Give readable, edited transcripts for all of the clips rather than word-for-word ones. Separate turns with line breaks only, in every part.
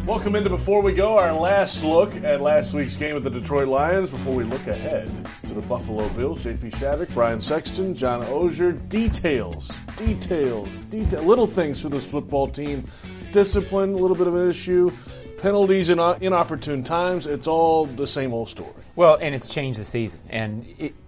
Welcome into Before We Go, our last look at last week's game with the Detroit Lions before we look ahead to the Buffalo Bills. JP Shavik, Brian Sexton, John Oehser. Details, little things for this football team. Discipline, a little bit of an issue. Penalties in inopportune times. It's all the same old story.
Well, and it's changed the season. And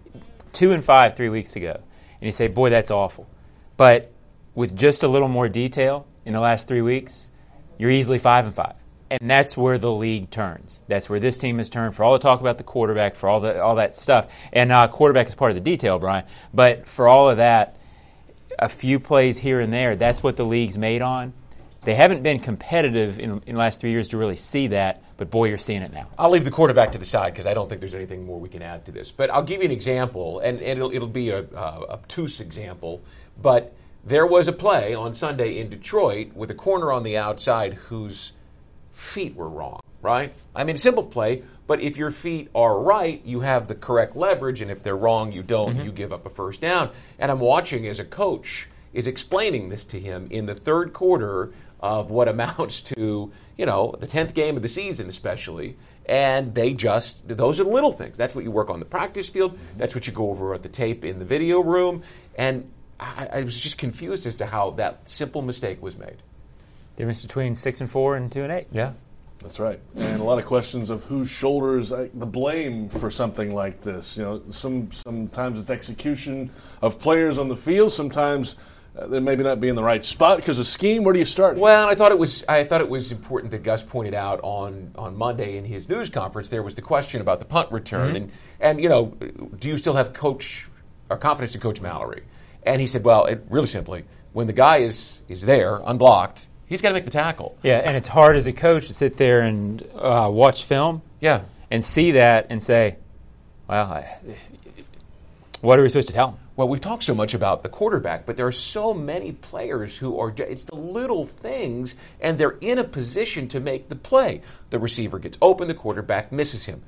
2-5 3 weeks ago. And you say, boy, that's awful. But with just a little more detail in the last 3 weeks, you're easily 5-5. And that's where the league turns. That's where this team has turned. For all the talk about the quarterback, for all that stuff, and quarterback is part of the detail, Brian. But for all of that, a few plays here and there, that's what the league's made on. They haven't been competitive in the last 3 years to really see that, but boy, you're seeing it now.
I'll leave the quarterback to the side because I don't think there's anything more we can add to this. But I'll give you an example, and it'll be a obtuse example. But there was a play on Sunday in Detroit with a corner on the outside whose feet were wrong, right? I mean, simple play, but if your feet are right, you have the correct leverage, and if they're wrong, you don't. You give up a first down. And I'm watching as a coach is explaining this to him in the third quarter of what amounts to, the 10th game of the season especially, and those are the little things. That's what you work on the practice field. That's what you go over at the tape in the video room, and I was just confused as to how that simple mistake was made.
Difference between 6-4 and 2-8.
Yeah.
That's right. And a lot of questions of who shoulders the blame for something like this. Sometimes it's execution of players on the field. Sometimes they maybe not be in the right spot because of scheme. Where do you start?
Well, I thought it was important that Gus pointed out on Monday in his news conference. There was the question about the punt return, and do you still have confidence in Coach Mallory? And he said, well, really simply, when the guy is there unblocked, he's got to make the tackle.
Yeah, and it's hard as a coach to sit there and watch film and see that and say, well, what are we supposed to tell him?
Well, we've talked so much about the quarterback, but there are so many players it's the little things, and they're in a position to make the play. The receiver gets open, the quarterback misses him.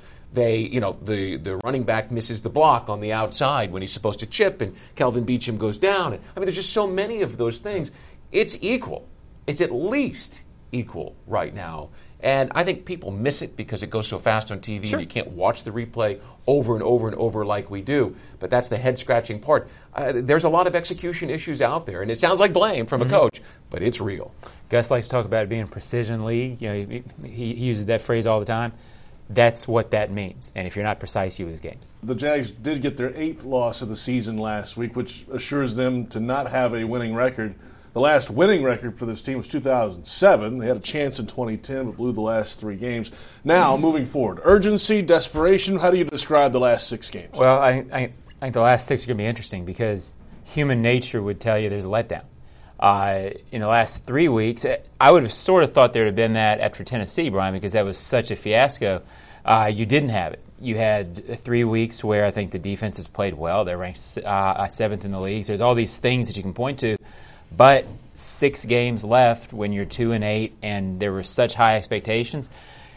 The running back misses the block on the outside when he's supposed to chip, and Kelvin Beachum goes down. There's just so many of those things. It's equal. It's at least equal right now. And I think people miss it because it goes so fast on TV. Sure. And you can't watch the replay over and over and over like we do. But that's the head-scratching part. There's a lot of execution issues out there, and it sounds like blame from a coach, but it's real.
Gus likes to talk about it being a precision league. He uses that phrase all the time. That's what that means. And if you're not precise, you lose games.
The Jags did get their 8th loss of the season last week, which assures them to not have a winning record. The last winning record for this team was 2007. They had a chance in 2010, but blew the last 3 games. Now, moving forward, urgency, desperation, how do you describe the last 6 games?
Well, I think the last 6 are going to be interesting because human nature would tell you there's a letdown. In the last 3 weeks, I would have sort of thought there would have been that after Tennessee, Brian, because that was such a fiasco. You didn't have it. You had 3 weeks where I think the defense has played well. They're ranked 7th in the league. So there's all these things that you can point to. But 6 games left when you're 2-8 and there were such high expectations.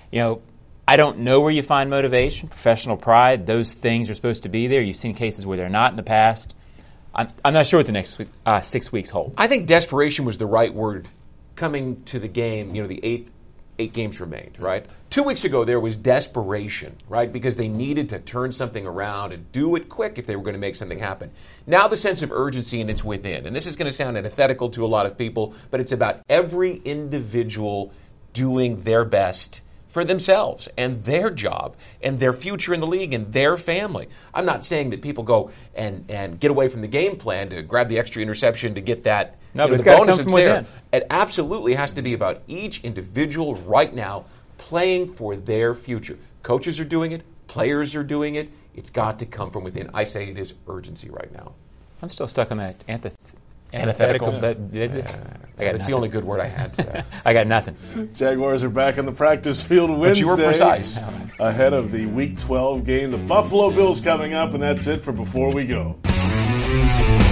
I don't know where you find motivation, professional pride. Those things are supposed to be there. You've seen cases where they're not in the past. I'm not sure what the next 6 weeks hold.
I think desperation was the right word coming to the game. The 8 games remained, right? 2 weeks ago, there was desperation, right? Because they needed to turn something around and do it quick if they were going to make something happen. Now the sense of urgency, and it's within. And this is going to sound antithetical to a lot of people, but it's about every individual doing their best for themselves and their job and their future in the league and their family. I'm not saying that people go and get away from the game plan to grab the extra interception to get that
but it's got to come from within.
It absolutely has to be about each individual right now playing for their future. Coaches are doing it. Players are doing it. It's got to come from within. I say it is urgency right now.
I'm still stuck on that
antithetical.
It's
the only good word I had today.
I got nothing.
Jaguars are back on the practice field Wednesday.
But you were precise.
Ahead of the Week 12 game. The Buffalo Bills coming up, and that's it for Before We Go.